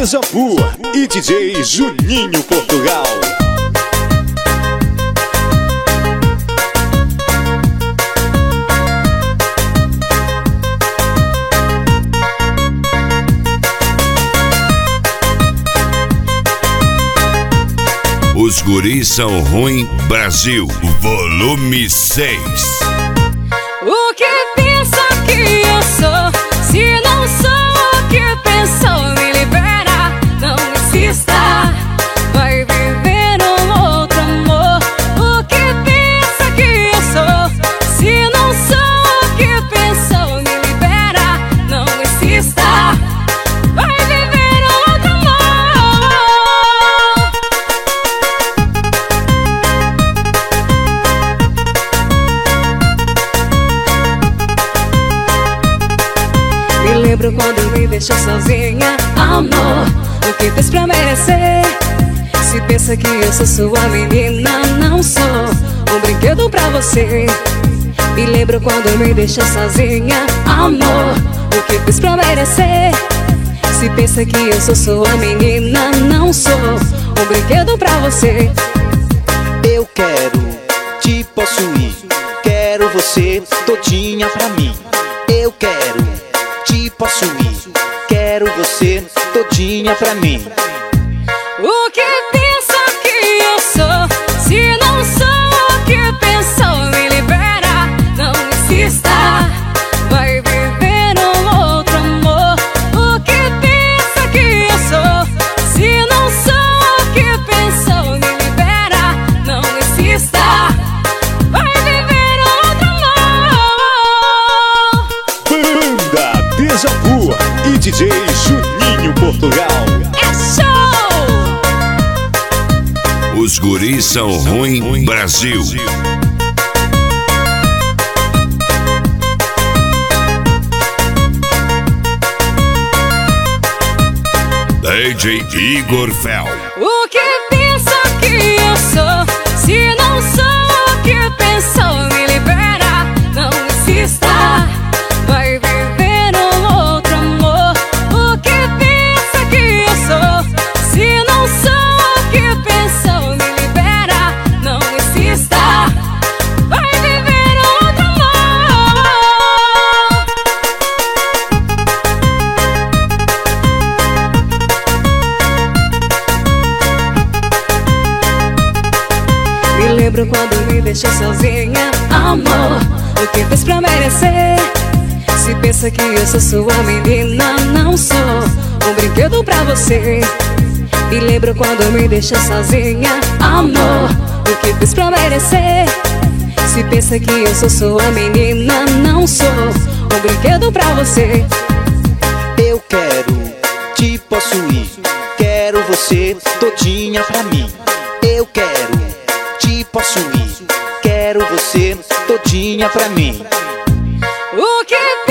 Dejavu e DJ Juninho Portugal. Os guris são ruim, Brasil, volume 6. O que pensa que eu sou? Se não sou o que pensou, me libera, não insista. Vai viver um outro amor. O que pensa que eu sou? Se não sou o que pensou, me libera, não insista. Vai viver um outro amor. Me lembro quando me deixou sozinha, amor. O que fez pra merecer? Se pensa que eu sou sua menina, não sou um brinquedo pra você. Me lembro quando me deixou sozinha, amor. O que fez pra merecer? Se pensa que eu sou sua menina, não sou um brinquedo pra você. Eu quero te possuir, quero você todinha pra mim. Eu quero te possuir, quero você todinha pra mim. O que pensa que eu sou? Se não sou o que pensou, me libera, não insista. Vai viver um outro amor. O que pensa que eu sou? Se não sou o que pensou, me libera, não insista. Vai viver outro amor. Banda Dejavu e DJ Juninho Portugal. É show! Os guris são ruim, Brasil. DJ Igor Fel. O que pensa que eu sou? Se não sou o que pensou, me libera, não insista. Vai viver um outro amor. O que pensa que eu sou? Se não sou o que pensou, me libera, não insista. Vai viver outro amor. Me lembro quando me deixou sozinha, amor. O que fez pra merecer? Se pensa que eu sou sua menina, não sou um brinquedo pra você. Me lembro quando me deixou sozinha, amor. O que fez pra merecer? Se pensa que eu sou sua menina, não sou um brinquedo pra você. Eu quero te possuir, quero você todinha pra mim. Eu quero te possuir, quero você todinha pra mim. O que